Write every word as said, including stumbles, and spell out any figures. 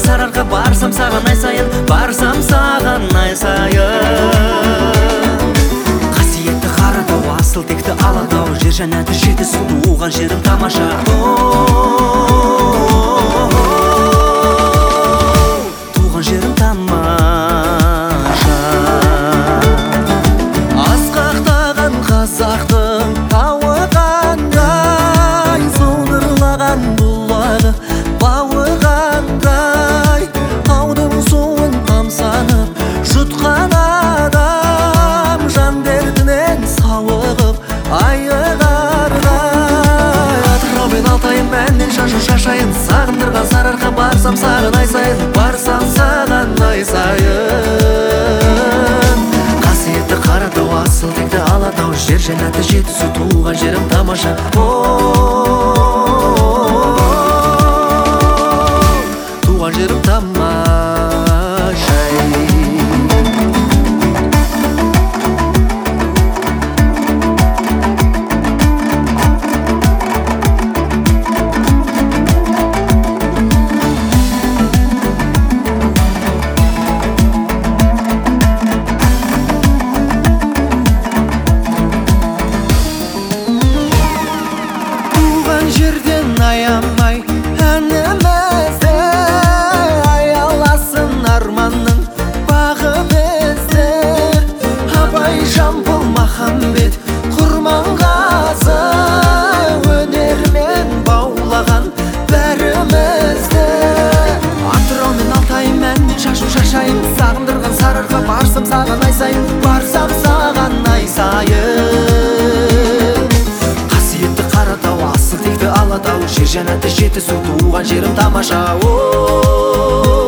сарыарқа, барсам саған ай сайын, барсам саған ай сайын. Қасиетті Қаратау, асыл текті Алатау, жер жәннаты жетісу, туған жерім тамаша. Туған жерім тамаша. Асқақтаған қазақтың тауы қандай, сылдырлаған бұлағы бауы қандай, таудың суын тамсанып жұтқан адам, жан дертінен сауығып айығардай. Атырау мен Алтайым әннен шашу шашайын, сағындырған сарыарқа, барсам саған ай сайын, барсам саған ай сайын. Қасиетті Қаратау, асыл текті Алатау, жер жәннаты жетісу, туған жерім тамаша. Туған жерім тамаша. Жерден аямай әнімізді, аяласын арманның бағы бізді. Абай, Жамбыл, Махамбет, Құрманғазы, өнермен баулаған бәрімізді. Атырау мен Алтайым әннен шашу шашайын, сағындырған сарыарқа, барсам саған ай сайын, барсам саған ай сайын. Қасиетті Қаратау, асыл текті Алатау, жер жәннаты жетісу, туған жерім тамаша.